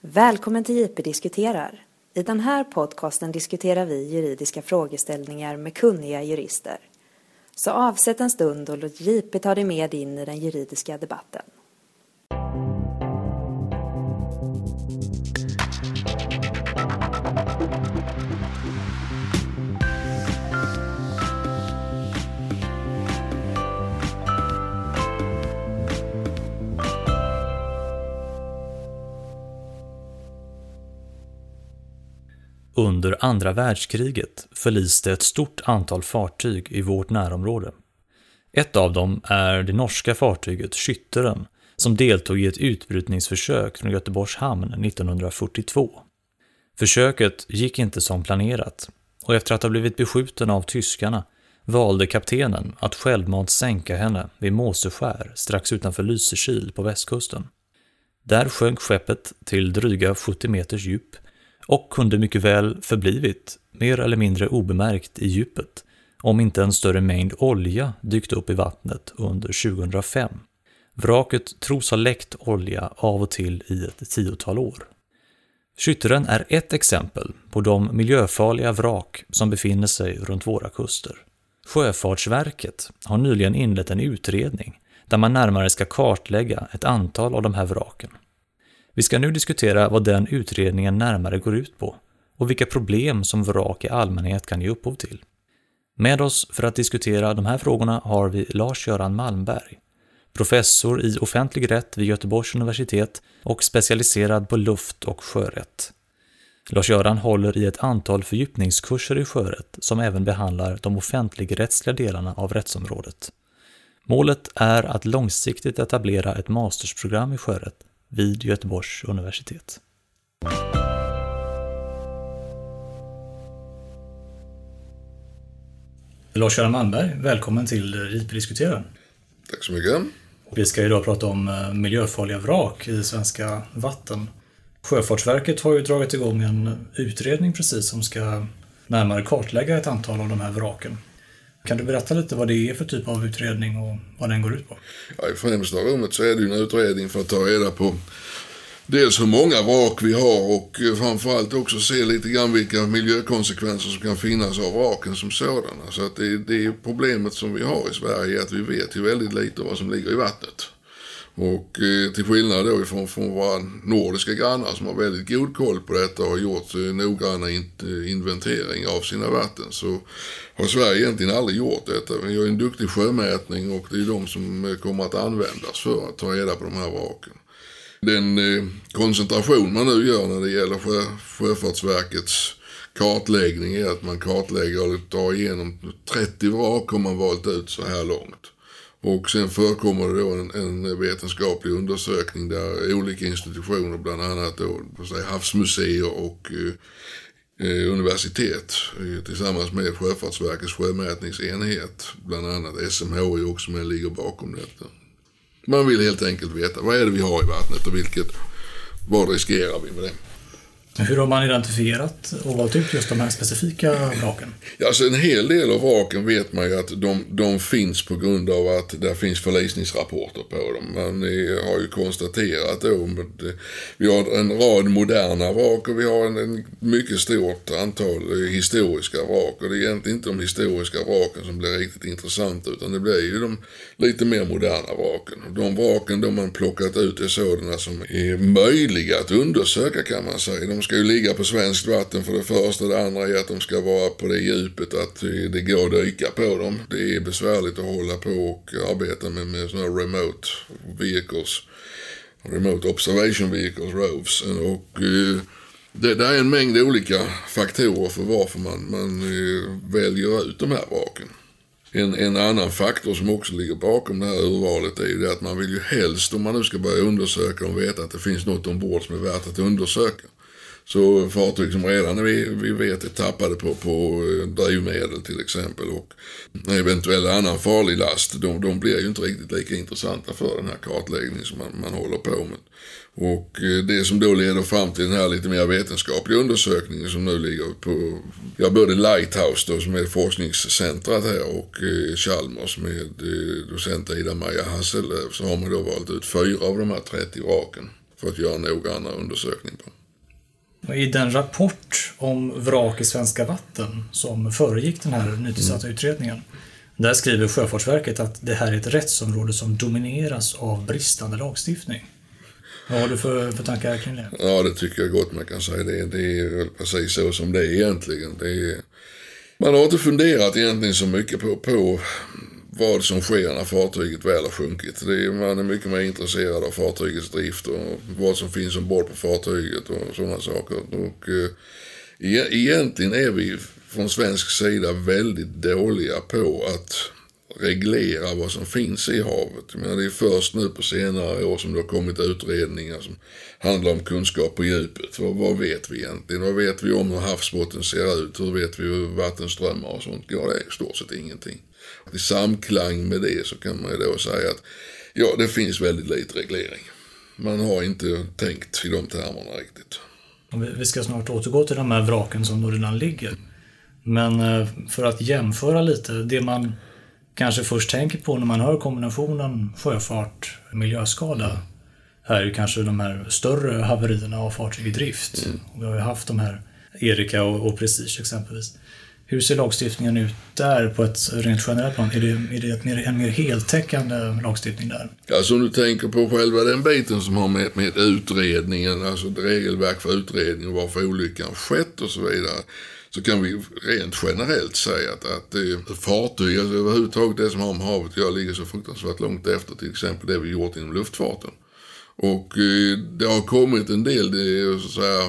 Välkommen till JP diskuterar. I den här podcasten diskuterar vi juridiska frågeställningar med kunniga jurister. Så avsätt en stund och låt JP ta dig med in i den juridiska debatten. Under andra världskriget förliste ett stort antal fartyg i vårt närområde. Ett av dem är det norska fartyget Skytteren som deltog i ett utbrytningsförsök från Göteborgs hamn 1942. Försöket gick inte som planerat och efter att ha blivit beskjuten av tyskarna valde kaptenen att självmant sänka henne vid Måseskär strax utanför Lysekil på västkusten. Där sjönk skeppet till dryga 70 meters djup och kunde mycket väl förblivit mer eller mindre obemärkt i djupet om inte en större mängd olja dykt upp i vattnet under 2005. Vraket tros ha läckt olja av och till i ett 10-tal år. Skytteren är ett exempel på de miljöfarliga vrak som befinner sig runt våra kuster. Sjöfartsverket har nyligen inlett en utredning där man närmare ska kartlägga ett antal av de här vraken. Vi ska nu diskutera vad den utredningen närmare går ut på och vilka problem som vrak i allmänhet kan ge upphov till. Med oss för att diskutera de här frågorna har vi Lars-Göran Malmberg, professor i offentlig rätt vid Göteborgs universitet och specialiserad på luft- och sjörätt. Lars-Göran håller i ett antal fördjupningskurser i sjörätt som även behandlar de offentligrättsliga delarna av rättsområdet. Målet är att långsiktigt etablera ett mastersprogram i sjörätt vid Göteborgs universitet. Lars-Göran Malmberg, välkommen till JP diskuterar. Tack så mycket. Vi ska idag prata om miljöfarliga vrak i svenska vatten. Sjöfartsverket har ju dragit igång en utredning precis som ska närmare kartlägga ett antal av de här vraken. Kan du berätta lite vad det är för typ av utredning och vad den går ut på? Ja, i främsta rummet så är det ju en utredning för att ta reda på dels hur många vrak vi har och framförallt också se lite grann vilka miljökonsekvenser som kan finnas av vraken som sådana. Så att det är problemet som vi har i Sverige, att vi vet ju väldigt lite vad som ligger i vattnet. Och till skillnad då från våra nordiska grannar som har väldigt god koll på detta och har gjort noggranna inventering av sina vatten, så har Sverige egentligen aldrig gjort detta. Vi har en duktig sjömätning och det är de som kommer att användas för att ta reda på de här vraken. Den koncentration man nu gör när det gäller Sjöfartsverkets kartläggning är att man kartlägger och tar igenom 30 vrak har man valt ut så här långt. Och sen förekommer det då en vetenskaplig undersökning där olika institutioner, bland annat då, havsmuseer och universitet tillsammans med Sjöfartsverkets sjömätningsenhet, bland annat SMHI också, men ligger bakom detta. Man vill helt enkelt veta vad är det vi har i vattnet och vad riskerar vi med det. Hur har man identifierat och valt ut just de här specifika vraken? Ja, alltså en hel del av vraken vet man ju att de finns på grund av att det finns förlisningsrapporter på dem. Man har ju konstaterat då att vi har en rad moderna vrak och vi har en mycket stort antal historiska vrak. Och det är egentligen inte de historiska vraken som blir riktigt intressanta, utan det blir ju de lite mer moderna vraken. De vraken de man plockat ut är sådana som är möjliga att undersöka, kan man säga. De ska ju ligga på svenskt vatten för det första. Det andra är att de ska vara på det djupet att det går att dyka på dem. Det är besvärligt att hålla på och arbeta med sådana remote vehicles. Remote observation vehicles, ROVs. Och det är en mängd olika faktorer för varför man väljer ut de här vraken. En annan faktor som också ligger bakom det här urvalet är ju det att man vill ju helst, om man nu ska börja undersöka och veta att det finns något ombord som är värt att undersöka. Så fartyg som redan vi vet är tappade på drivmedel till exempel och eventuell annan farlig last, de blir ju inte riktigt lika intressanta för den här kartläggningen som man håller på med. Och det som då leder fram till den här lite mer vetenskapliga undersökningen som nu ligger på både Lighthouse då, som är forskningscentrat här, och Chalmers med docent Ida-Maja Hasselöv, så har man då valt ut 4 av de här 30 vraken för att göra en noggrann undersökning på. I den rapport om vrak i svenska vatten som föregick den här nytillsatta utredningen, där skriver Sjöfartsverket att det här är ett rättsområde som domineras av bristande lagstiftning. Vad har du för tankar kring det? Ja, det tycker jag gott man kan säga. Det är precis så som det är egentligen. Man har inte funderat egentligen så mycket på vad som sker när fartyget väl har sjunkit. Man är mycket mer intresserad av fartygets drift och vad som finns ombord på fartyget och sådana saker. Och egentligen är vi från svensk sida väldigt dåliga på att reglera vad som finns i havet. Men det är först nu på senare år som det har kommit utredningar som handlar om kunskap på djupet. Vad vet vi egentligen? Vad vet vi om hur havsbotten ser ut? Hur vet vi hur vattenströmmar och sånt går? Det är i stort sett ingenting. I samklang med det så kan man ju då säga att ja, det finns väldigt lite reglering. Man har inte tänkt i de termerna riktigt. Vi ska snart återgå till de här vraken som då redan ligger. Men för att jämföra lite, det man kanske först tänker på när man hör kombinationen sjöfart, miljöskada, här är ju kanske de här större haverierna av fartyg i drift. Och vi har ju haft de här Erika och Prestige exempelvis. Hur ser lagstiftningen ut där på ett rent generellt plan? Är det en mer heltäckande lagstiftning där? Alltså om du tänker på själva den biten som har med utredningen, alltså ett regelverk för utredning och varför olyckan skett och så vidare, så kan vi rent generellt säga att fartyg, alltså överhuvudtaget det som har med havet jag ligger så fruktansvärt långt efter till exempel det vi gjort inom luftfarten. Och det har kommit en del så att säga,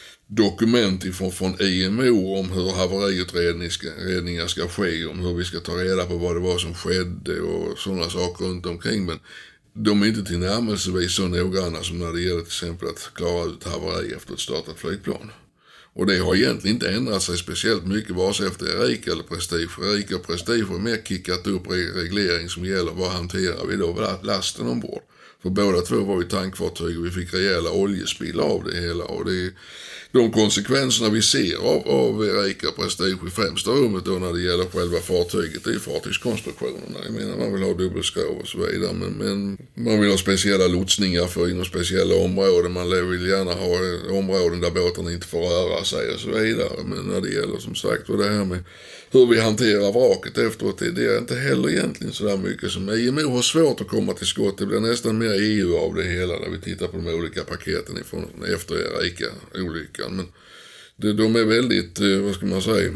dokument från IMO om hur haveriutredningar ska ske, om hur vi ska ta reda på vad det var som skedde och sådana saker runt omkring. Men de är inte tillnärmelsevis så noggranna som när det gäller till exempel att klara ut haveri efter ett startat flygplan. Och det har egentligen inte ändrat sig speciellt mycket vare sig efter Erika eller Prestige. Erika och Prestige har mer kickat upp reglering som gäller vad hanterar vi då lasten ombord. För båda två var vi tankfartyg och vi fick rejäla oljespill av det hela. Och de konsekvenserna vi ser av Erika och Prestige i främsta rummet då när det gäller själva fartyget är fartygskonstruktionerna. Jag menar man vill ha dubbelskrov och så vidare. Men man vill ha speciella lotsningar inom speciella områden. Man vill gärna ha områden där båtarna inte får röra sig och så vidare. Men när det gäller som sagt och det här med hur vi hanterar vraket efteråt, det är inte heller egentligen så där mycket som IMO har svårt att komma till skott. Det blir nästan mer EU av det hela när vi tittar på de olika paketen efter Erika-olyckan. Men de är väldigt, vad ska man säga,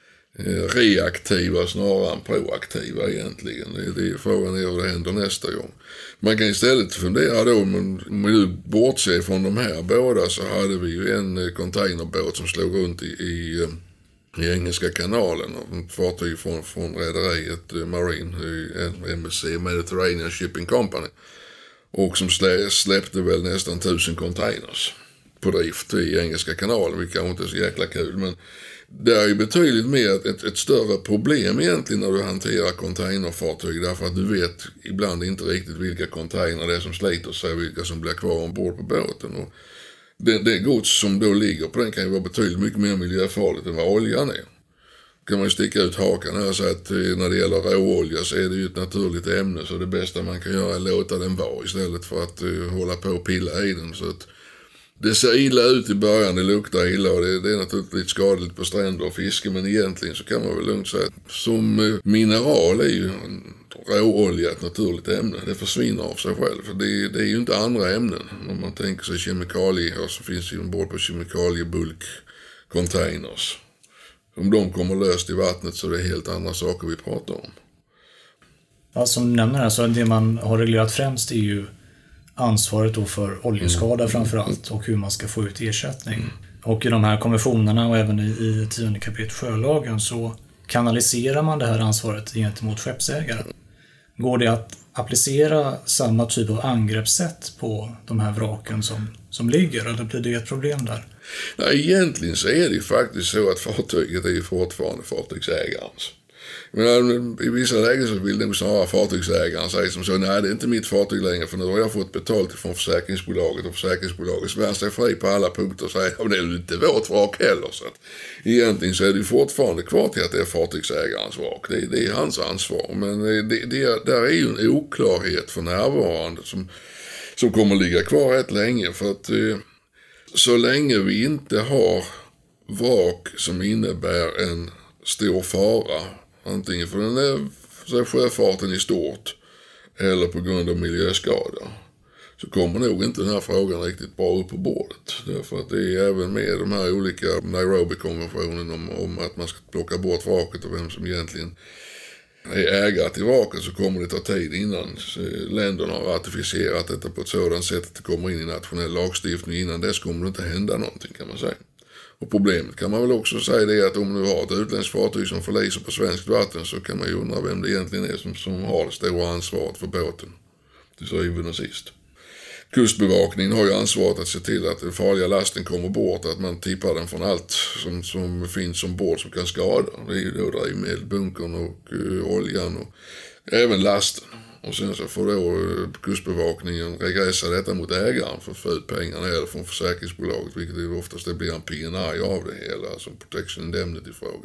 reaktiva snarare än proaktiva egentligen. Frågan är hur det händer nästa gång. Man kan istället fundera då, om vi nu bortser från de här båda så hade vi ju en containerbåt som slog runt i Engelska kanalen och ett fartyg från rederiet Marine, MSC, Mediterranean Shipping Company, och som släppte väl nästan 1000 containers på drift i Engelska kanalen, vilket inte är så jäkla kul, men det är ju betydligt mer ett större problem egentligen när du hanterar containerfartyg, därför att du vet ibland inte riktigt vilka container det är som sliter sig, vilka som blir kvar ombord på båten. Och det gods som då ligger på den kan ju vara betydligt mycket mer miljöfarligt än vad oljan är. Kan man ju sticka ut hakan här och säga att när det gäller råolja så är det ju ett naturligt ämne, så det bästa man kan göra är att låta den vara istället för att hålla på och pilla i den. Så att det ser illa ut i början, det luktar illa och det är naturligtvis skadligt på stränder och fiske, men egentligen så kan man väl lugnt säga att som mineral är ju råolja ett naturligt ämne. Det försvinner av sig själv, för det är ju inte andra ämnen. Om man tänker sig kemikalier så finns ju ombord på kemikaliebulk containers. Om de kommer löst i vattnet så är det helt andra saker vi pratar om. Ja, som du nämner här, så det man har reglerat främst är ju ansvaret då för oljeskada framförallt och hur man ska få ut ersättning. Och i de här konventionerna och även i 10 kapitel sjölagen så kanaliserar man det här ansvaret gentemot skeppsägaren. Går det att applicera samma typ av angreppssätt på de här vraken som ligger, eller blir det ett problem där? Nej, egentligen så är det ju faktiskt så att fartyget är ju fortfarande fartygsägarens. Men i vissa lägen så vill nog snarare fartygsägaren säga som så: nej, det är inte mitt fartyg längre, för nu har jag fått betalt från försäkringsbolaget och försäkringsbolaget svär sig fri på alla punkter och säger att det är ju inte vårt vrak heller. Så att egentligen så är det ju fortfarande kvar till att det är fartygsägarens vrak. Det är hans ansvar. Men där är ju en oklarhet för närvarande som kommer ligga kvar rätt länge, för att Så länge vi inte har vrak som innebär en stor fara, antingen för sjöfarten i stort eller på grund av miljöskador, så kommer nog inte den här frågan riktigt bra upp på bordet. Därför att det är även med de här olika Nairobi-konventionen om att man ska plocka bort vraket och vem som egentligen är ägare till vraket, så kommer det ta tid innan länderna har ratificerat detta på ett sådant sätt att det kommer in i nationell lagstiftning. Innan dess kommer det inte hända någonting, kan man säga. Och problemet kan man väl också säga det att om du har ett utländskt fartyg som förliser på svenskt vatten, så kan man ju undra vem det egentligen är som har det stora ansvaret för båten till syvende och sist. Kustbevakningen har ju ansvaret att se till att den farliga lasten kommer bort, att man tippar den från allt som finns ombord som kan skada. Det är ju då drivmedel, bunkern och oljan och även lasten. Och sen så får då kustbevakningen regressa detta mot ägaren för att få ut pengarna eller från försäkringsbolaget, vilket är oftast det blir en PNI av det hela, alltså Protection Indemnity-fråga.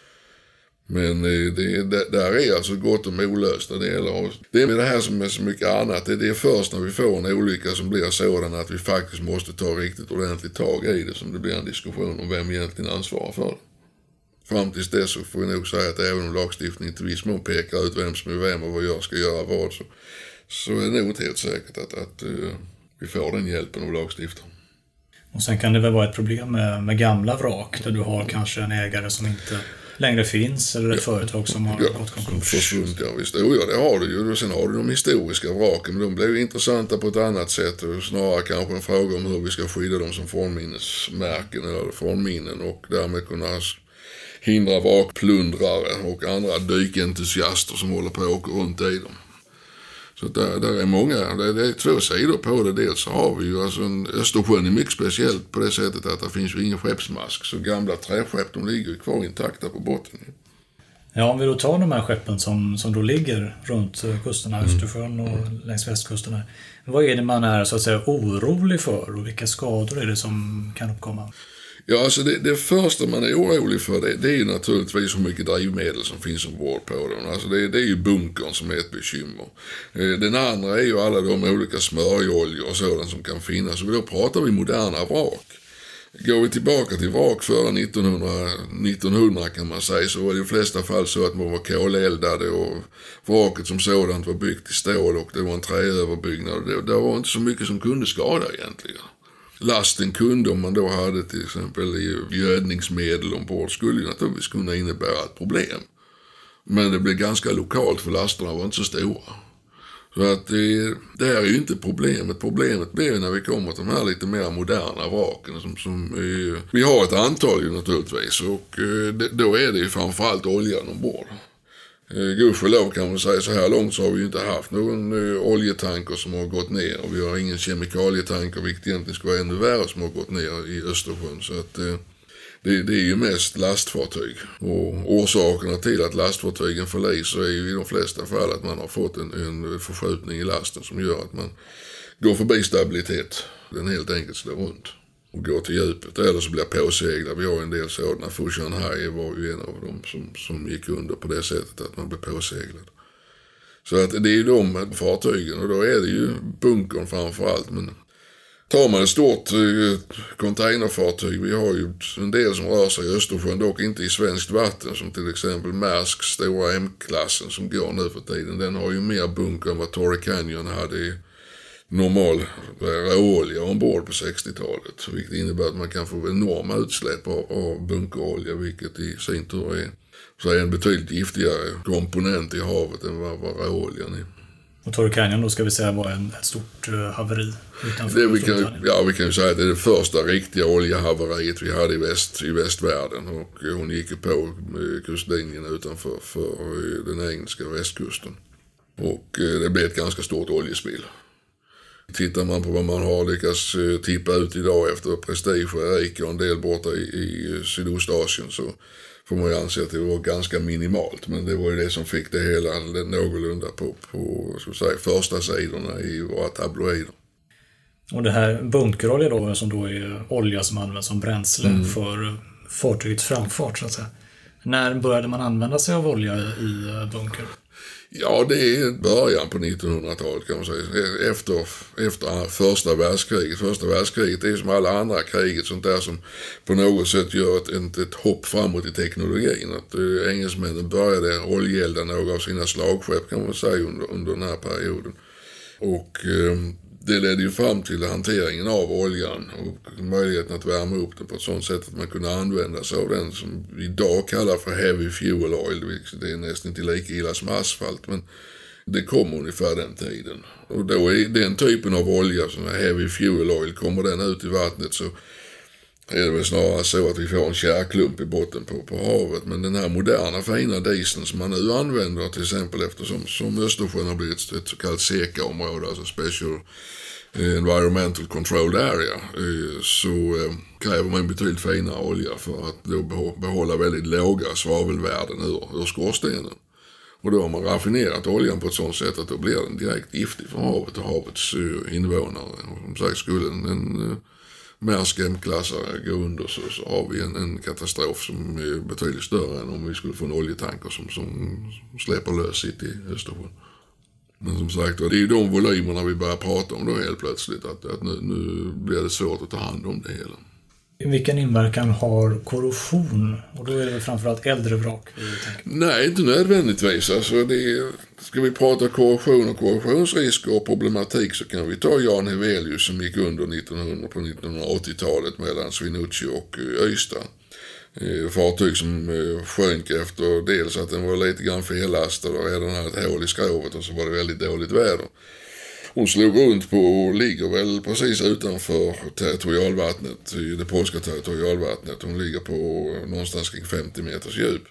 Men där är alltså gott om olösta delar. Det är med det här som är så mycket annat. Det är först när vi får en olycka som blir sådan att vi faktiskt måste ta riktigt ordentligt tag i det som det blir en diskussion om vem egentligen ansvarar för det. Fram tills dess så får vi nog säga att även om lagstiftningen till viss mån pekar ut vem som är vem och vad jag ska göra vad, så är det nog inte helt säkert att vi får den hjälpen av lagstiftaren. Och sen kan det väl vara ett problem med gamla vrak där du har kanske en ägare som inte längre finns eller ett företag som har gått konkurs. Försvunnit, ja visst. Ja, det har du ju. Sen har du de historiska vraken, men de blir ju intressanta på ett annat sätt. Snarare kanske en fråga om hur vi ska skydda dem som fornminnesmärken eller fornminnen och därmed kunna hindra vrakplundrare och andra dykentusiaster som håller på att åka runt i dem. Så där är många, det är två sidor på det. Dels så har vi ju alltså Östersjön är mycket speciellt på det sättet att det finns ju ingen skeppsmask. Så gamla träskepp, de ligger kvar intakta på botten. Ja, om vi då tar de här skeppen som då ligger runt kusterna, Östersjön och längs västkusten här. Vad är det man är så att säga orolig för och vilka skador är det som kan uppkomma? Ja, alltså det första man är orolig för det är ju naturligtvis hur mycket drivmedel som finns ombord på dem. Alltså det är ju bunkern som är ett bekymmer. Den andra är ju alla de olika smörjoljor och sådant som kan finnas. Och då pratar vi moderna vrak. Går vi tillbaka till vrak före 1900 kan man säga, så var det i de flesta fall så att man var koleldade och vraket som sådant var byggt i stål och det var en träöverbyggnad. Det var inte så mycket som kunde skada egentligen. Lasten kunde, om man då hade till exempel gödningsmedel ombord, skulle ju naturligtvis kunna innebära ett problem. Men det blev ganska lokalt för lasterna var inte så stora. Så att det här är ju inte problemet. Problemet blir när vi kommer till de här lite mer moderna vraken. Vi har ett antal ju naturligtvis och då är det ju framförallt oljan ombord. Gudskelov kan man säga, så här långt så har vi ju inte haft någon oljetanker som har gått ner och vi har ingen kemikalietanker, vilket egentligen ska vara ännu värre, som har gått ner i Östersjön. Så att det är ju mest lastfartyg och orsakerna till att lastfartygen förliser är ju i de flesta fall att man har fått en förskjutning i lasten som gör att man går förbi stabilitet. Den helt enkelt slår runt och går till djupet eller så blir påseglad. Vi har en del sådana. Fushan Hai var ju en av dem som gick under på det sättet att man blev påseglad. Så att det är ju de fartygen och då är det ju bunkern framförallt. Men tar man ett stort containerfartyg, vi har ju en del som rör sig i Östersjön, dock inte i svenskt vatten, som till exempel Maersk stora M-klassen som går nu för tiden. Den har ju mer bunker än vad Torrey Canyon hade i normal råolja ombord på 60-talet. Vilket innebär att man kan få enorma utsläpp av bunkerolja, vilket i sin tur är en betydligt giftigare komponent i havet än vad råoljan är. Och Torrey Canyon då ska vi säga var ett stort haveri utanför vi kan ju säga att det är det första riktiga oljehaveriet vi hade i västvärlden och hon gick ju på kustlinjen utanför den engelska västkusten. Och det blev ett ganska stort oljespill. Tittar man på vad man har lyckats tippa ut idag efter Prestige och Erika och en del borta i Sydostasien, så får man ju anse att det var ganska minimalt. Men det var ju det som fick det hela någorlunda på så att säga, första sidorna i våra tabloider. Och det här bunkerolja då, som då är olja som används som bränsle för fartygets framfart så att säga. När började man använda sig av olja i bunker? Ja, det är början på 1900-talet kan man säga. Efter första världskriget. Första världskriget är som alla andra kriget sånt där som på något sätt gör ett hopp framåt i teknologin. Att engelsmännen började oljeelda några av sina slagskepp kan man säga under den här perioden. Och det ledde ju fram till hanteringen av oljan och möjligheten att värma upp den på ett sådant sätt att man kunde använda sig av den som vi idag kallar för heavy fuel oil, vilket är nästan inte lika illa som asfalt, men det kom ungefär den tiden. Och då är den typen av olja som är heavy fuel oil, kommer den ut i vattnet så är det väl snarare så att vi får en kärklump i botten på havet. Men den här moderna fina dieseln som man nu använder till exempel eftersom Östersjön har blivit ett så kallat SECA-område, alltså Special Environmental Controlled Area, så kräver man betydligt finare olja för att då behålla väldigt låga svavelvärden ur skorstenen. Och då har man raffinerat oljan på ett sådant sätt att då blir den direkt giftig för havet och havets invånare. Och som sagt, skulle en Maersk M-klassare gå under så har vi en katastrof som är betydligt större än om vi skulle få en oljetanker som släpper lös sitt i Östersjön. Men som sagt, det är ju de volymerna vi börjar prata om då helt plötsligt, att nu blir det svårt att ta hand om det hela. Vilken inverkan har korrosion? Och då är det framförallt äldre vrak. Nej, inte nödvändigtvis. Alltså ska vi prata korrosion och korrosionsrisker och problematik så kan vi ta Jan Hevelius som gick under på 1980-talet mellan Swinoujscie och Ystad. Fartyg som sjönk efter dels att den var lite grann fellastad och redan hade ett hål i skrovet och så var det väldigt dåligt väder. Hon slog runt på och ligger väl precis utanför territorialvattnet, det polska territorialvattnet. Hon ligger på någonstans kring 50 meters djup.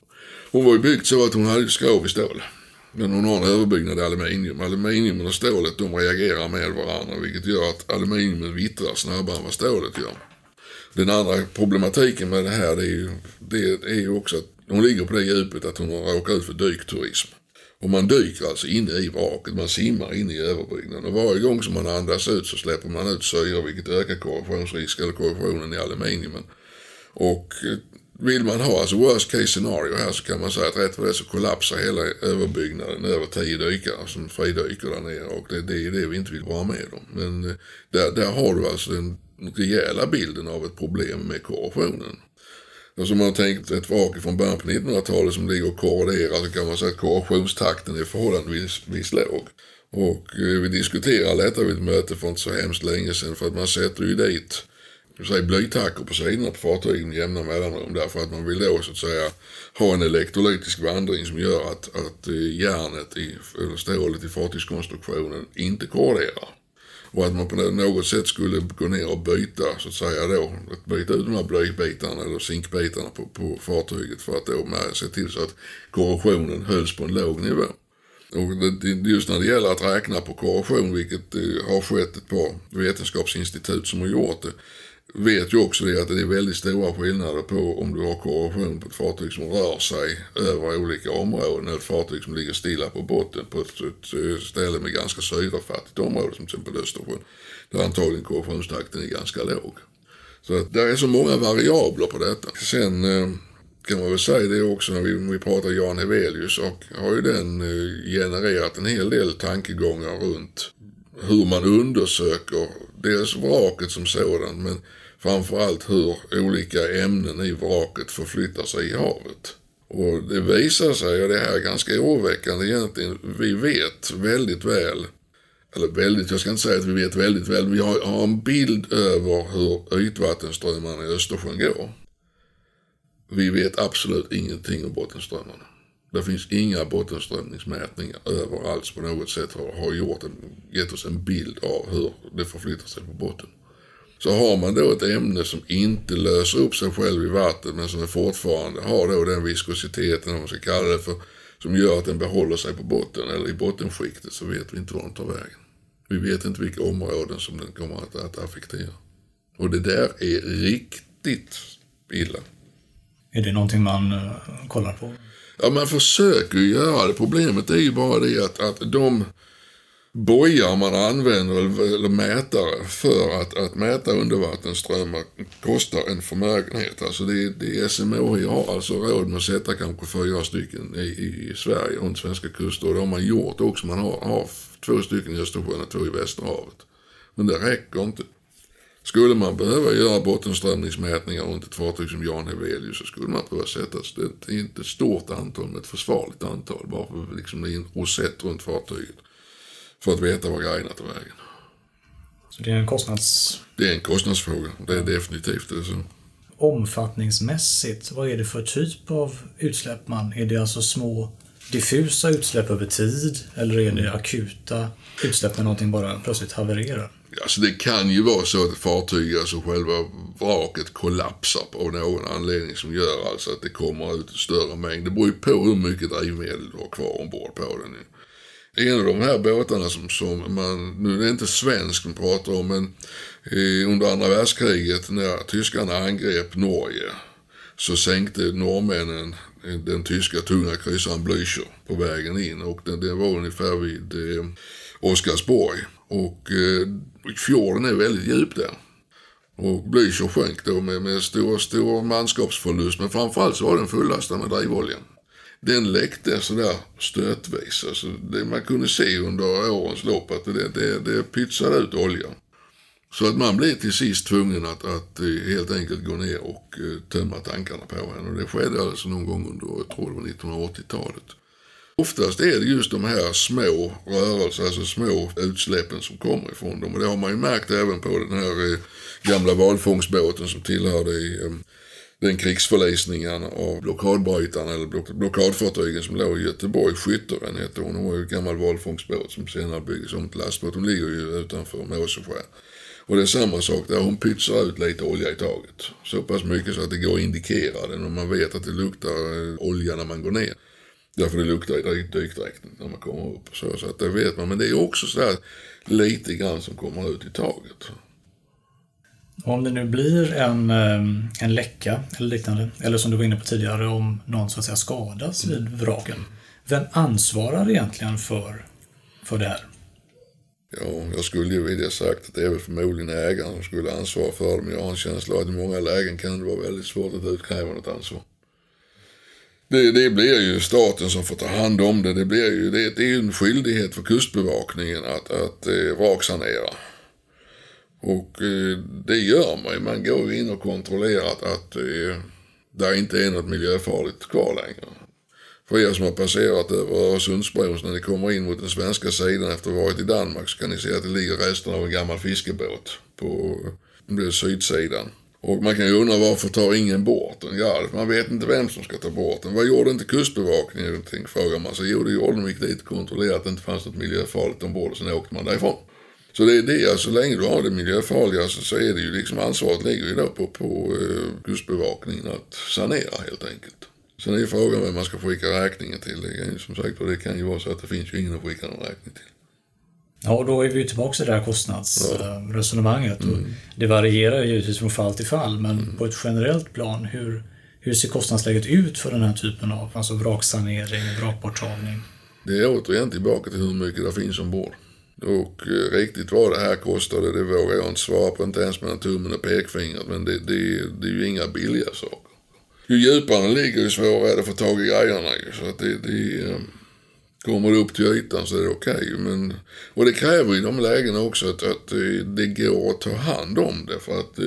Hon var ju byggt så att hon hade skrov i stål. Men hon har en överbyggnad i aluminium. Aluminiumen och stålet de reagerar med varandra, vilket gör att aluminiumen vittrar snabbare än vad stålet gör. Den andra problematiken med det här det är ju också att hon ligger på det djupet att hon har råkat ut för dykturism. Och man dyker alltså inne i vraket, man simmar inne i överbyggnaden. Och varje gång som man andas ut så släpper man ut syre, vilket ökar korrosionsrisk eller korrosionen i aluminiumen. Och vill man ha alltså worst case scenario här så kan man säga att rätt för det så kollapsar hela överbyggnaden över 10 dykare som fridyker där nere. Och det är det vi inte vill vara med om. Men där har du alltså den rejäla bilden av ett problem med korrosionen. Och som man har tänkt ett vrak från början på 1900-talet som ligger och korroderar så kan man säga att korrosionstakten är förhållandevis låg. Och vi diskuterade detta vid ett möte för inte så hemskt länge sedan för att man sätter ju dit blytackor på sidorna på fartygen jämna mellanrum därför att man vill då så att säga ha en elektrolytisk vandring som gör att järnet eller stålet i fartygskonstruktionen inte korroderar. Och att man på något sätt skulle gå ner och byta så att säga då, att byta ut de här blybitarna eller zinkbitarna på fartyget för att då se till så att korrosionen hölls på en låg nivå. Och just när det gäller att räkna på korrosion, vilket har skett ett par vetenskapsinstitut som har gjort det, vet ju också det att det är väldigt stora skillnader på om du har korrosion på ett fartyg som rör sig över olika områden eller ett fartyg som ligger stilla på botten på ett ställe med ganska syrefattigt område som till exempel Östersjön, där antagligen korrosionstakten är ganska låg. Så att det är så många variabler på detta. Sen kan man väl säga det också när vi pratar Jan Hevelius och har ju den genererat en hel del tankegångar runt hur man undersöker dels vraket som sådant men framförallt hur olika ämnen i vraket förflyttar sig i havet. Och det visar sig, och det här är ganska oroväckande egentligen, vi vet väldigt väl, eller väldigt, jag ska inte säga att vi vet väldigt väl, vi har en bild över hur ytvattenströmmarna i Östersjön går. Vi vet absolut ingenting om bottenströmmarna. Det finns inga bottenströmningsmätningar överallt på något sätt har gett oss en bild av hur det förflyttar sig på botten. Så har man då ett ämne som inte löser upp sig själv i vatten men som fortfarande har då den viskositeten, om man ska kalla det för, som gör att den behåller sig på botten eller i bottenskiktet, så vet vi inte var den tar vägen. Vi vet inte vilka områden som den kommer att affektera. Och det där är riktigt illa. Är det någonting man kollar på? Ja, man försöker ju göra det. Problemet är ju bara det att de bojar man använder eller mätare för att mäta undervattensströmmar kostar en förmögenhet. Alltså det SMHI har alltså råd med att sätta kanske 4 stycken i Sverige runt svenska kuster. Och det har man gjort också. Man har 2 stycken i Östersjön och 2 i Västerhavet. Men det räcker inte. Skulle man behöva göra bottenströmningsmätningar runt ett fartyg som Jan Hevelius så skulle man behöva sätta ett inte stort antal men ett försvarligt antal. Bara för liksom en rosett runt fartyget. För att veta vad grejerna tar vägen. Så det är en kostnadsfråga. Det är definitivt det. Så. Omfattningsmässigt, vad är det för typ av utsläpp man? Är det alltså små diffusa utsläpp över tid? Eller är det akuta utsläpp när någonting bara plötsligt havererar? Alltså det kan ju vara så att fartyg, alltså själva vraket kollapsar på någon anledning som gör alltså att det kommer ut en större mängd. Det beror ju på hur mycket drivmedel du har kvar ombord på den. En av de här båtarna som man, nu är det inte svensk man pratar om, men under andra världskriget när tyskarna angrep Norge så sänkte norrmännen den tyska tunga kryssaren Blücher på vägen in och det var ungefär vid Oscarsborg och fjorden är väldigt djup där. Och Blücher sjönk då med stor manskapsförlust, men framförallt så var den fullastad med drivolja. Den läckte sådär stötvis. Alltså man kunde se under årens lopp att det pytsade ut olja. Så att man blev till sist tvungen att helt enkelt gå ner och tömma tankarna på henne. Och det skedde alltså någon gång under, jag tror det var 1980-talet. Oftast är det just de här små rörelser, alltså små utsläppen som kommer ifrån dem. Och det har man ju märkt även på den här gamla valfångsbåten som tillhörde den krigsförlisningen av blockadbrytarna eller blockadfartygen som låg i Göteborg. Skyttaren hette hon. Hon var ju en gammal valfångsbåt som senare byggdes om till lastbåt. De ligger ju utanför Måseskär. Och det är samma sak där, hon pytsar ut lite olja i taget. Så pass mycket så att det går att indikera den och man vet att det luktar olja när man går ner. Därför det luktar i dykdräkten när man kommer upp. Så att det vet man, men det är också så där lite grann som kommer ut i taget. Om det nu blir en läcka eller liknande, eller som du var inne på tidigare om någon så att säga skadas vid vraken. Vem ansvarar egentligen för det här? Ja, jag skulle ju vilja sagt att det är väl förmodligen ägaren som skulle ansvara för det, men jag har en känsla att i många lägen kan det vara väldigt svårt att utkräva något ansvar. Det blir ju staten som får ta hand om det. Det är ju en skyldighet för kustbevakningen att vraksanera. Och det gör man ju. Man går in och kontrollerar att det inte är något miljöfarligt kvar längre. För er som har passerat över Öresundsbron när ni kommer in mot den svenska sidan efter att ha varit i Danmark så kan ni se att det ligger resten av en gammal fiskebåt på sydsidan. Och man kan ju undra varför tar ingen bort den? Ja, man vet inte vem som ska ta bort den. Vad gjorde inte kustbevakningen? Frågar man sig. Jo, det gjorde de, gick dit och kontrollerade att det inte fanns något miljöfarligt ombord och sen åkte man därifrån. Så det är det, alltså, så länge du har det miljöfarliga så är det ju liksom ansvaret ligger ju då på kustbevakningen att sanera helt enkelt. Sen är ju frågan vem man ska skicka räkningen till. Det kan ju, som sagt, och det kan ju vara så att det finns ju ingen att skicka någon räkning till. Ja, då är vi ju tillbaka till det här kostnadsresonemanget. Det varierar ju givetvis från fall till fall, men på ett generellt plan, hur ser kostnadsläget ut för den här typen av alltså vraksanering, vrakborttagning? Det är återigen tillbaka till hur mycket det finns ombord. Och riktigt vad det här kostade, det vågar jag inte svara på, inte ens mellan tummen och pekfingret, men det är ju inga billiga saker. Ju djupare den ligger, ju svårare är det att få tag i grejerna. Så att kommer det upp till ytan så är det okej. Och det kräver i de lägena också att det går att ta hand om det. För att,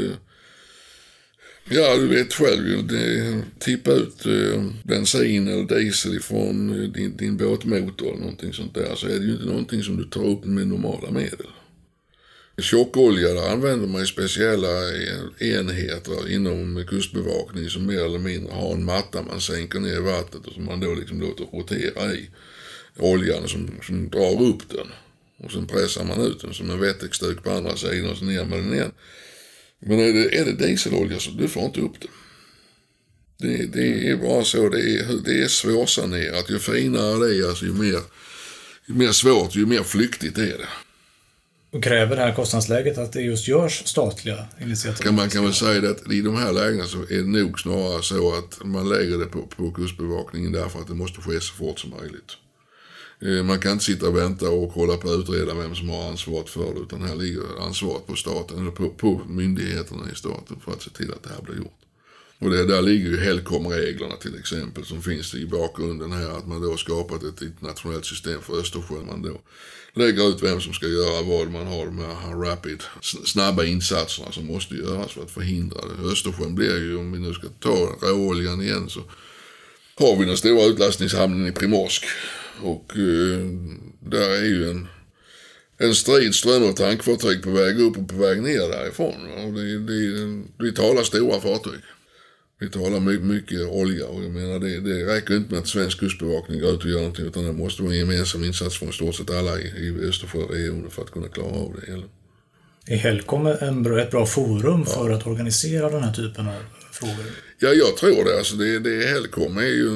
ja du vet själv ju, tippa ut bensin eller diesel ifrån din båtmotor eller någonting sånt där. Så är det ju inte någonting som du tar upp med normala medel. Tjockolja, där använder man ju speciella enheter inom kustbevakning som mer eller mindre har en matta man sänker ner i vattnet och som man då liksom låter rotera i. Oljan som drar upp den och sen pressar man ut den som en vettexstuk på andra sidan och så ner med den igen. Men är det dieselolja så du får inte upp det. Det är bara så, det är svårsanerat. Ju finare det är, alltså, ju mer svårt, ju mer flyktigt är det. Och kräver det här kostnadsläget att det just görs statliga initiativ? Man kan väl säga att i de här lägena så är det nog snarare så att man lägger det på kustbevakningen därför att det måste ske så fort som möjligt. Man kan inte sitta och vänta och kolla på att utreda vem som har ansvaret för det, utan här ligger ansvaret på staten eller på myndigheterna i staten för att se till att det här blir gjort. Och där ligger ju HELCOM-reglerna till exempel som finns i bakgrunden här, att man då har skapat ett internationellt system för Östersjön. Man då lägger ut vem som ska göra vad, man har de här snabba insatserna som måste göras för att förhindra det. Östersjön blir ju, om vi nu ska ta råoljan igen, så har vi den stora utlastningshamnen i Primorsk. Och där är ju en strid ström av tankfartyg på väg upp och på väg ner därifrån. Och vi talar stora fartyg. Vi talar mycket olja, och jag menar det räcker inte med att svensk kustbevakning går ut och gör någonting, utan det måste vara en gemensam insats från stort sett alla i Östersjöregionen för att kunna klara av det hela. Är HELCOM ett bra forum för att organisera den här typen av frågor? Ja, jag tror det. Alltså HELCOM är ju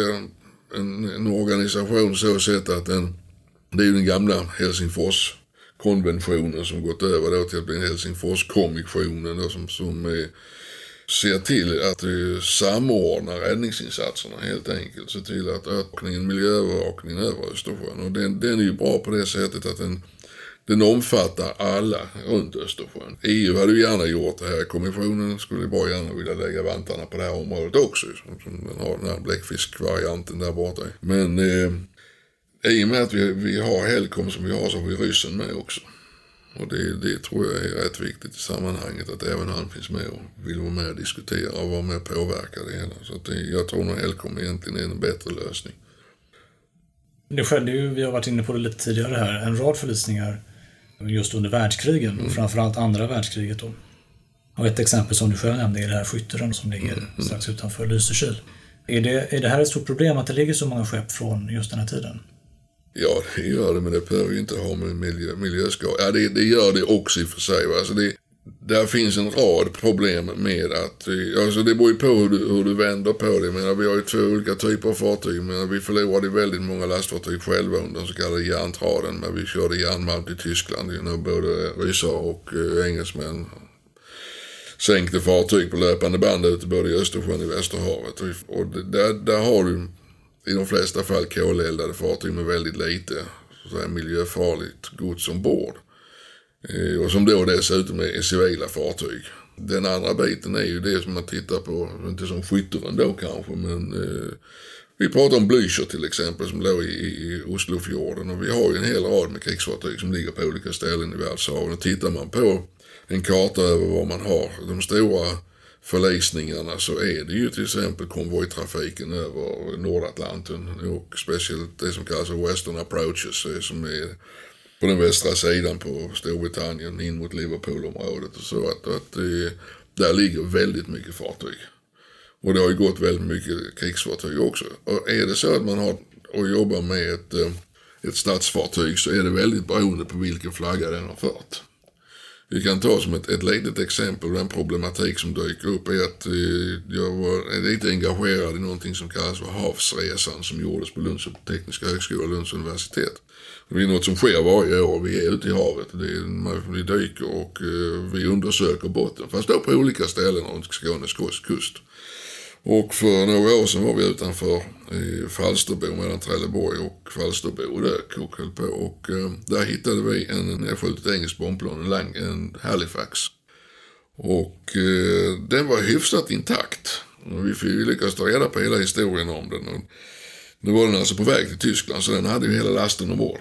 en organisation så sett att det är ju den gamla Helsingforskonventionen som gått över då till att bli Helsingforskommissionen då, som ser till att samordna räddningsinsatserna helt enkelt. Se till att miljöövervakningen över Östersjön. Och den är ju bra på det sättet att den omfattar alla runt Östersjön. EU hade ju gärna gjort det här. Kommissionen skulle bara gärna vilja lägga vantarna på det här området också. Som den har den här bläckfiskvarianten där borta. Men i och med att vi har HELCOM som vi har, så har vi ryssen med också. Och det tror jag är rätt viktigt i sammanhanget, att även han finns med och vill vara med och diskutera och vara med och påverka det hela. Så att jag tror nog HELCOM egentligen är en bättre lösning. Det skedde ju, vi har varit inne på det lite tidigare här, en rad förlisningar just under världskrigen, och framförallt andra världskriget då. Och ett exempel som du själv nämnde är det här Skytteren som ligger strax utanför Lysekil. Är det här ett stort problem att det ligger så många skepp från just den här tiden? Ja, det gör det, men det behöver ju inte ha med miljöskador. Ja, det gör det också i och för sig. Alltså där finns en rad problem med att, alltså det beror ju på hur du vänder på det. Men vi har ju 2 olika typer av fartyg, men vi förlorade väldigt många lastfartyg själva under den så kallade järntraden, men vi körde järnmalm till Tyskland. Både ryssar och engelsmän sänkte fartyg på löpande band ute både i Östersjön och i Västerhavet. Och där har du i de flesta fall koleldade fartyg med väldigt lite så här miljöfarligt gods ombord. Och som då dessutom är civila fartyg. Den andra biten är ju det som man tittar på, inte som Skytteren då kanske, men vi pratar om Blücher till exempel som låg i Oslofjorden, och vi har ju en hel rad med krigsfartyg som ligger på olika ställen i världshaven. Och tittar man på en karta över vad man har, de stora förlisningarna, så är det ju till exempel konvojtrafiken över Nordatlanten och speciellt det som kallas Western Approaches som är på den västra sidan på Storbritannien in mot Liverpoolområdet och så att där ligger väldigt mycket fartyg. Och det har ju gått väldigt mycket krigsfartyg också. Och är det så att man har att jobba med ett statsfartyg, så är det väldigt beroende på vilken flagga den har fört. Vi kan ta som ett litet exempel, den problematik som dyker upp är att jag var lite engagerad i någonting som kallas för havsresan som gjordes på Lunds tekniska högskola och Lunds universitet. Det är något som sker varje år, vi är ute i havet, vi dyker och vi undersöker botten, fast då på olika ställen runt Skånes kust. Och för några år sedan var vi utanför Falsterbo, mellan Trelleborg och Falsterbo och dök och höll på. Och där hittade vi en nedskjutet engelsk bombplan, en Halifax. Och den var hyfsat intakt. Och vi lyckades ta reda på hela historien om den. Och nu var den alltså på väg till Tyskland, så den hade ju hela lasten ombord.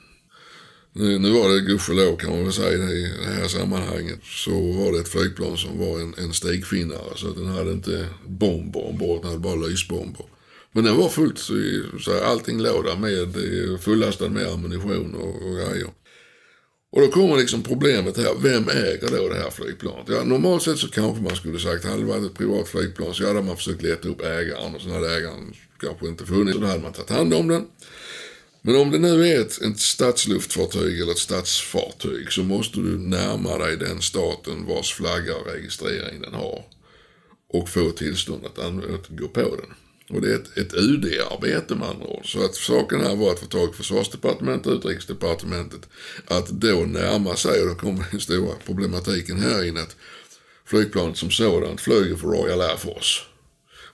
Nu var det gudskelov kan man väl säga i det här sammanhanget, så var det ett flygplan som var en stigfinnare, så att den hade inte bomber ombord, den hade bara lysbomber. Men den var fullt, så allting låg där med fullastad med ammunition och grejer. Och då kommer liksom problemet här, vem äger då det här flygplanet? Ja, normalt sett så kanske man skulle sagt, hade det varit ett privat flygplan så hade man försökt leta upp ägaren, och så hade ägaren kanske inte funnits, så då hade man tagit hand om den. Men om det nu är ett statsluftfartyg eller ett statsfartyg, så måste du närma dig den staten vars flagga och registrering den har och få tillstånd att gå på den. Och det är ett UD-arbete med andra ord. Så att saken här var att få tag i Försvarsdepartementet och Utrikesdepartementet att då närma sig, och då kommer den stora problematiken här in att flygplanet som sådant flyger för Royal Air Force.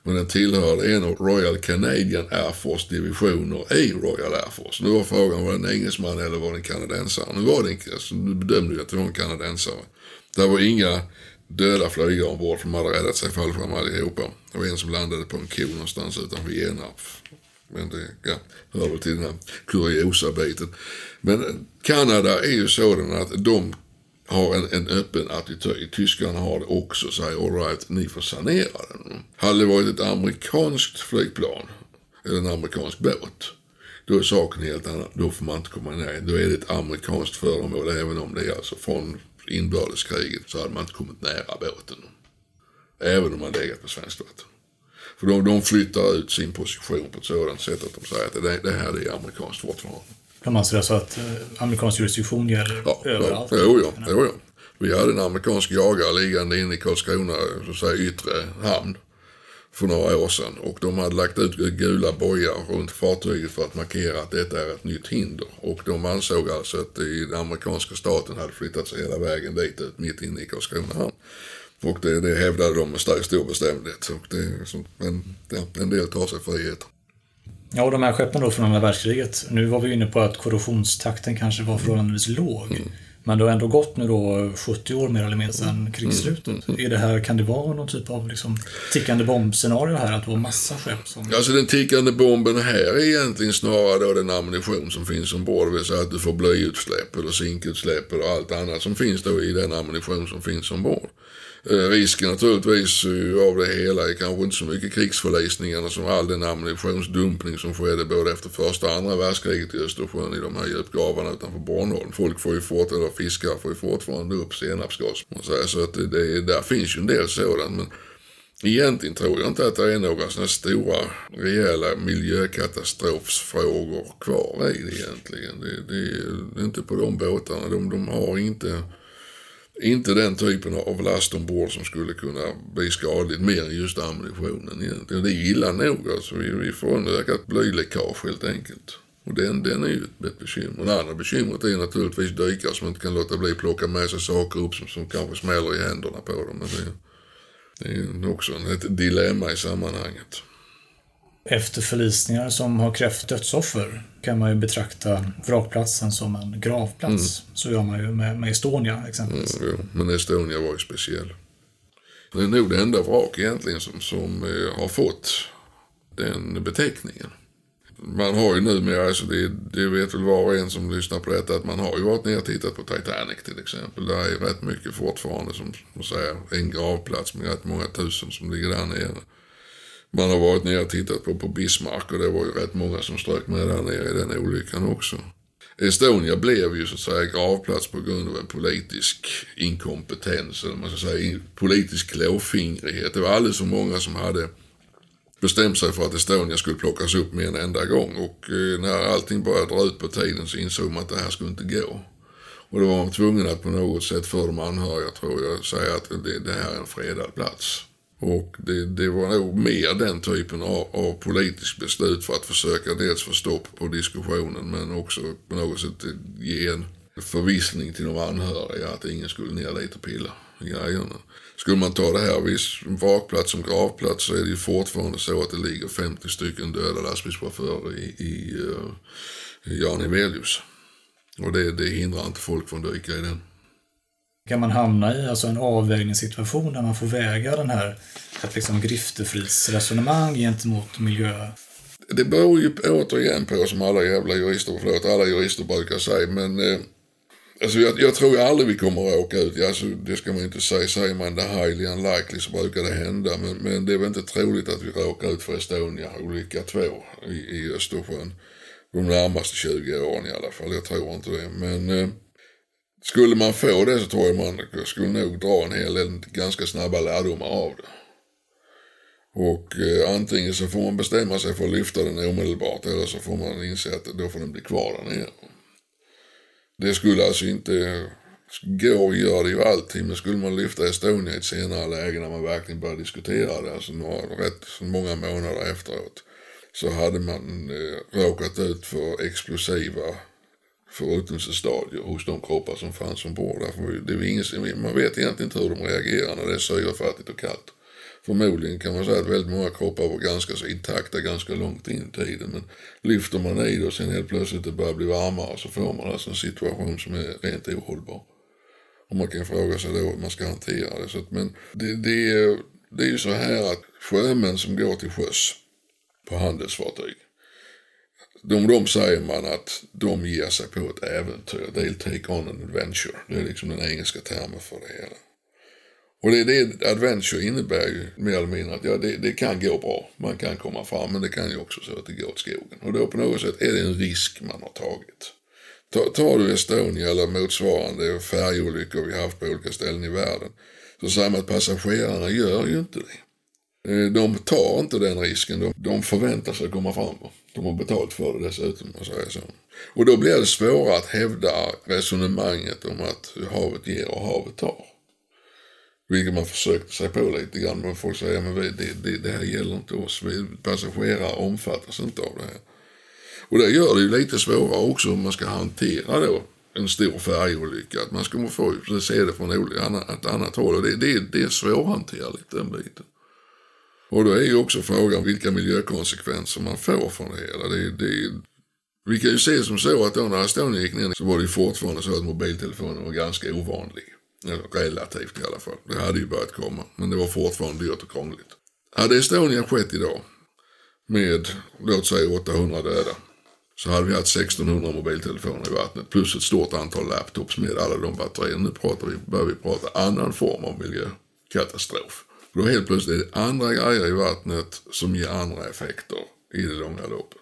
Men den tillhörde en av Royal Canadian Air Force divisioner i Royal Air Force. Nu var frågan, var det en engelsman eller var det en kanadensare? Nu var det inte, alltså, nu bedömde vi att det var en kanadensare. Det var inga döda flygare ombord, för de hade räddat sig fallfram allihopa. Det var en som landade på en ko någonstans utanför Genarp. Men det hör väl till den här kuriosa-biten. Men Kanada är ju sådan att de har en öppen attityd. Tyskarna har det också, säger all right, ni får sanera den. Hade det varit ett amerikanskt flygplan eller en amerikansk båt, då är saken helt annan. Då får man inte komma ner. Då är det ett amerikanskt föremål, även om det är alltså från inbördeskriget, så hade man inte kommit nära båten. Även om man legat på svenskt vatten. För de flyttar ut sin position på ett sådant sätt att de säger att det här är amerikanskt fortfarande. De anser alltså att amerikansk jurisdiktion gäller överallt? Jo. Vi hade en amerikansk jagare liggande inne i Karlskrona, så att säga, yttre hamn för några år sedan. Och de hade lagt ut gula bojar runt fartyget för att markera att detta är ett nytt hinder. Och de ansåg alltså att den amerikanska staten hade flyttat sig hela vägen dit ut, mitt inne i Karlskrona hamn. Och det hävdade de med stor bestämdhet. Och en del tar sig frihet. Ja, och de här skeppen då från andra världskriget. Nu var vi inne på att korrosionstakten kanske var förhållandevis låg. Men det har ändå gått nu då 70 år mer eller mindre sedan krigsslutet. Kan det vara någon typ av liksom tickande bombscenario här, att det var massa skepp som... Alltså den tickande bomben här är egentligen snarare då den ammunition som finns ombord. Det vill säga att du får blyutsläpp eller zinkutsläpp eller allt annat som finns då i den ammunition som finns ombord. Risken naturligtvis av det hela är kanske inte så mycket krigsförlisningarna som all den ammunitionsdumpning som skedde både efter första och andra världskriget i Östersjön i de här djupgravarna utanför Bornholm. Folk får ju fiskar får ju fortfarande upp senapsgas. Så att där finns ju en del sådant, men egentligen tror jag inte att det är några sådana stora rejäla miljökatastrofsfrågor kvar i det egentligen. Det är inte på de båtarna. De har inte den typen av last ombord som skulle kunna bli skadligt mer än just ammunitionen egentligen. Det är illa nog, alltså vi får en ökat blyläckage helt enkelt. Och den är ju ett bekymmer. Och det andra bekymret är naturligtvis dykare som inte kan låta bli plocka med sig saker upp som kanske smäller i händerna på dem. Men det är också ett dilemma i sammanhanget. Efter förlisningar som har krävt dödsoffer kan man ju betrakta vrakplatsen som en gravplats. Så gör man ju med Estonia exempelvis. Men Estonia var ju speciell. Det är nog det enda vrak egentligen som har fått den beteckningen. Man har ju numera, alltså det vet väl var och en som lyssnar på detta, att man har ju varit ner och tittat på Titanic till exempel. Det är rätt mycket fortfarande som säger en gravplats med rätt många tusen som ligger där nere. Man har varit ner och tittat på Bismarck och det var ju rätt många som strök med där nere i den olyckan också. Estonia blev ju så att säga gravplats på grund av en politisk inkompetens, eller man ska säga politisk klåfingrighet. Det var alldeles så många som hade bestämt sig för att Estonia skulle plockas upp med en enda gång, och när allting började dra ut på tiden så insåg man att det här skulle inte gå. Och då var man tvungen att på något sätt för de anhöriga, tror jag, säga att det här är en fredad plats. Och det var nog mer den typen av politisk beslut för att försöka dels få stopp på diskussionen, men också på något sätt ge en förvissning till de anhöriga att ingen skulle ner dit och pilla i grejerna. Skulle man ta det här vrakplats som gravplats, så är det ju fortfarande så att det ligger 50 stycken döda lastbilschaufförer i Jan Hevelius. Och det hindrar inte folk från att dyka i den. Kan man hamna i alltså en avvägningssituation där man får väga den här ett liksom griftefridsresonemang gentemot miljö? Det beror ju återigen på, som alla jurister brukar säga, men alltså jag tror aldrig vi kommer att åka ut. Alltså, det ska man inte säga. Säger man det highly unlikely så brukar det hända, men det är väl inte troligt att vi råkar ut för Estonia olycka 2 i Östersjön de närmaste 20 åren i alla fall. Jag tror inte det, men skulle man få det så tror jag man skulle nog dra en hel del ganska snabba lärdomar av det. Och antingen så får man bestämma sig för att lyfta den omedelbart, eller så får man inse att då får den bli kvar där nere. Det skulle alltså inte gå att göra det ju alltid, men skulle man lyfta Estonia i ett senare läge när man verkligen börjar diskutera det, alltså rätt många månader efteråt, så hade man råkat ut för explosiva förruttnelsestadier hos de kroppar som fanns ombord. Därför det är man vet egentligen inte hur de reagerar när det är syrefattigt och kallt. Förmodligen kan man säga att väldigt många kroppar var ganska så intakta ganska långt in i tiden. Men lyfter man i det och sen helt plötsligt det börjar bli varmare så får man alltså en situation som är rent ohållbar. Och man kan fråga sig då hur man ska hantera det. Så att, men det är ju så här att sjömän som går till sjöss på handelsfartyg, de säger man att de ger sig på ett äventyr. They'll take on an adventure. Det är liksom den engelska termen för det hela. Och det adventure innebär ju mer eller mindre att det kan gå bra. Man kan komma fram, men det kan ju också så att det går åt skogen. Och då på något sätt är det en risk man har tagit. Tar du Estonia eller motsvarande färgolyckor vi haft på olika ställen i världen, så säger man att passagerarna gör ju inte det. De tar inte den risken, de förväntar sig att komma fram. De har betalt för det dessutom. Och då blir det svårare att hävda resonemanget om att havet ger och havet tar. Vilket man försökte sig på lite grann, men folk säger att det här gäller inte oss. Vi passagerare omfattas inte av det här. Och det gör det ju lite svårare också om man ska hantera då en stor färgolycka. Att man ska få se det från ett annat håll. Och det är svårhanterligt den biten. Och då är ju också frågan vilka miljökonsekvenser man får från det hela. Vi kan ju se som så att då när Estonia gick ner så var det ju fortfarande så att mobiltelefonen var ganska ovanlig. Relativt i alla fall. Det hade ju börjat komma. Men det var fortfarande dyrt och krångligt. Hade Estonia skett idag med, låt säga 800 döda, så hade vi haft 1600 mobiltelefoner i vattnet plus ett stort antal laptops med alla de batterier. Nu börjar vi prata annan form av miljökatastrof. Då helt plötsligt är det andra grejer i vattnet som ger andra effekter i det långa loppet.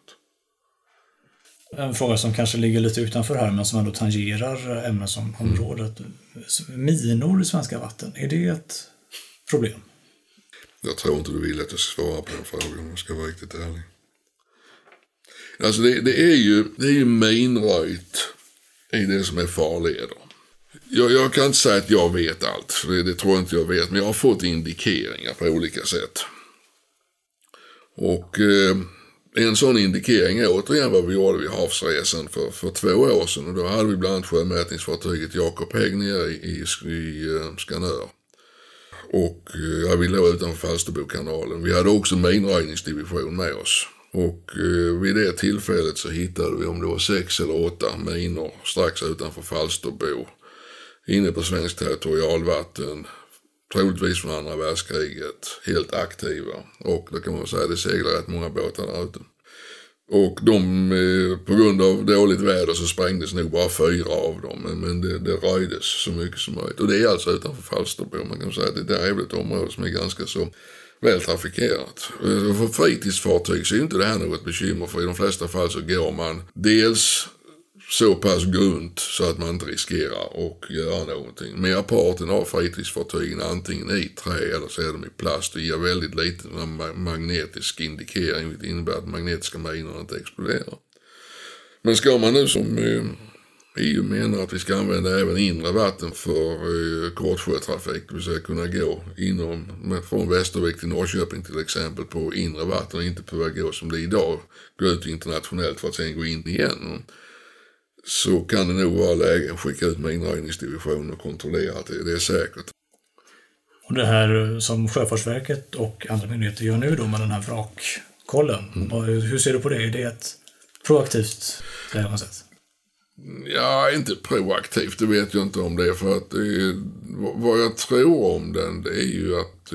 En fråga som kanske ligger lite utanför här men som ändå tangerar ämnesområdet. Minor i svenska vatten, är det ett problem? Jag tror inte du vill att jag ska svara på den frågan om jag ska vara riktigt ärlig. Alltså det är ju minröjt i det som är farleder. Jag kan inte säga att jag vet allt, för det tror jag inte jag vet, men jag har fått indikeringar på olika sätt. Och en sån indikering är återigen vad vi gjorde vid havsresan för 2 år sedan. Och då hade vi bland annat sjömätningsfartyget Jakob Hägg nere i Skanör. Och vi låg utanför Falsterbokanalen. Vi hade också en minröjningsdivision med oss. Och vid det tillfället så hittade vi, om det var 6 eller 8 minor strax utanför Falsterbo, inne på svenskt territorialvatten, troligtvis från andra världskriget, helt aktiva. Och då kan man säga att det seglar rätt många båtar där ute. Och på grund av dåligt väder så sprängdes nog bara 4 av dem, men det röjdes så mycket som möjligt. Och det är alltså utanför Falsterbo. Man kan säga att det där är väl ett område som är ganska så väl trafikerat. För fritidsfartyg så är inte det här något bekymmer, för i de flesta fall så går man dels så pass grunt så att man inte riskerar att göra någonting. Merparten av fritidsfartygen antingen i trä eller så är de i plast och ger väldigt liten magnetisk indikering, vilket innebär att magnetiska minor inte exploderar. Men ska man nu som EU menar att vi ska använda även inre vatten för kortsjötrafik, det vill säga kunna gå från Västervik till Norrköping till exempel på inre vatten och inte behöva gå som det idag, gå ut internationellt för att sen gå in igen. Så kan det nog vara läge att skicka ut minröjningsdivision och kontrollera att det är säkert. Och det här som Sjöfartsverket och andra myndigheter gör nu då med den här vrakkollen, hur ser du på det? Är det ett proaktivt sätt? Ja, inte proaktivt, det vet jag inte om det. För att vad jag tror om den, det är ju att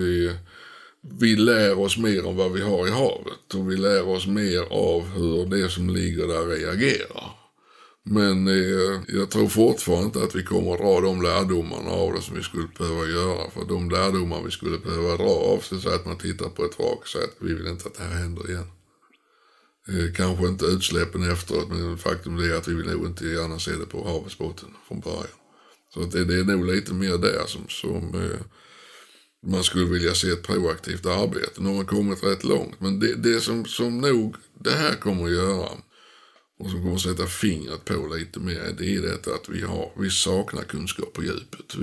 vi lär oss mer om vad vi har i havet. Och vi lär oss mer av hur det som ligger där reagerar. Men jag tror fortfarande inte att vi kommer att dra de lärdomarna av det som vi skulle behöva göra. För de lärdomar vi skulle behöva dra av sig så att man tittar på ett vrak så att vi vill inte att det här händer igen. Kanske inte utsläppen efteråt, men faktum är att vi vill nog inte gärna se det på havets botten från början. Så att det är nog lite mer där som man skulle vilja se ett proaktivt arbete. Nu har man kommit rätt långt, men det som nog det här kommer att göra och som kommer att sätta fingret på lite mer, det är detta att vi saknar kunskap på djupet.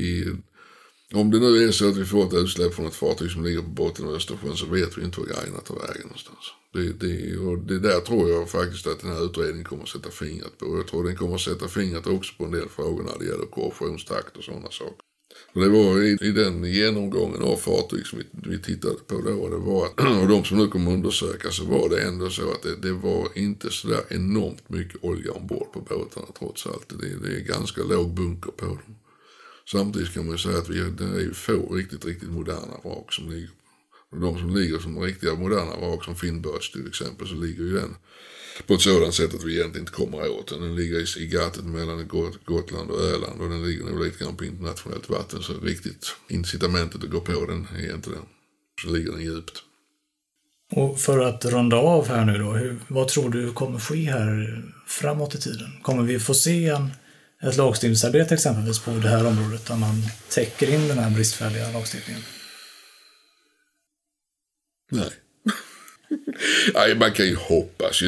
Om det nu är så att vi får ett utsläpp från ett fartyg som ligger på botten av Östersjön så vet vi inte var grejerna tar vägen någonstans. Det där tror jag faktiskt att den här utredningen kommer att sätta fingret på. Jag tror den kommer att sätta fingret också på en del frågor när det gäller korrosionstakt och sådana saker. Och det var i den genomgången av fartyg som vi tittade på då, det var att, och de som nu kommer undersöka, så var det ändå så att det var inte så där enormt mycket olja ombord på båtarna trots allt. Det är ganska låg bunker på dem. Samtidigt kan man ju säga att det är ju få riktigt moderna vrak som ligger. Och de som ligger som riktiga moderna vrak som Finnbirds till exempel, så ligger ju den på ett sådant sätt att vi egentligen inte kommer åt den. Den ligger i gattet mellan Gotland och Öland, och den ligger nog lite grann på internationellt vatten, så riktigt incitamentet att gå på den är inte den. Så ligger den djupt. Och för att runda av här nu då, vad tror du kommer ske här framåt i tiden? Kommer vi få se ett lagstiftningsarbete exempelvis på det här området där man täcker in den här bristfälliga lagstiftningen? Nej. Nej, man kan ju hoppas.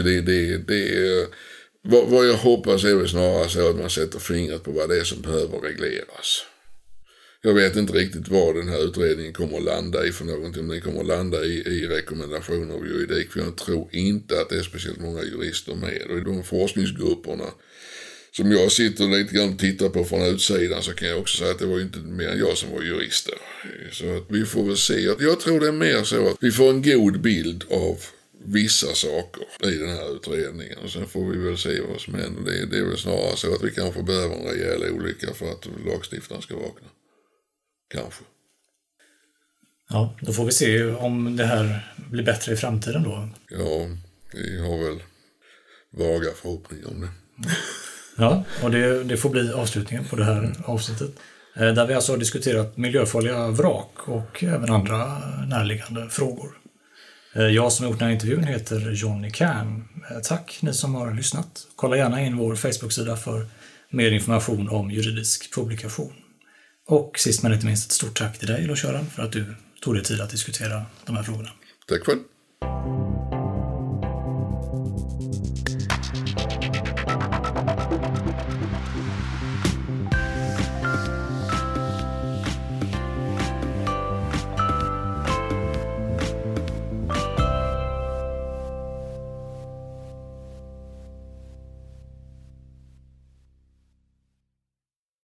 Vad jag hoppas är väl snarare så att man sätter fingret på vad det är som behöver regleras. Jag vet inte riktigt vad den här utredningen kommer att landa i för någonting. Om den kommer att landa i rekommendationer av juridik. För jag tror inte att det är speciellt många jurister med. Och i de forskningsgrupperna som jag sitter lite grann och tittar på från utsidan, så kan jag också säga att det var inte mer än jag som var jurister. Så att vi får väl se. Jag tror det är mer så att vi får en god bild av vissa saker i den här utredningen. Och sen får vi väl se vad som händer. Det är väl snarare så att vi kanske behöver en rejäl olycka för att lagstiftaren ska vakna. Kanske. Ja, då får vi se om det här blir bättre i framtiden då. Ja, vi har väl vaga förhoppningar om det. Ja, och det får bli avslutningen på det här avsnittet. Där vi alltså har diskuterat miljöfarliga vrak och även andra närliggande frågor. Jag som har gjort den här intervjun heter Johnny Cam. Tack ni som har lyssnat. Kolla gärna in vår Facebook-sida för mer information om juridisk publikation. Och sist men inte minst ett stort tack till dig, Lars-Göran, för att du tog dig tid att diskutera de här frågorna. Tack själv.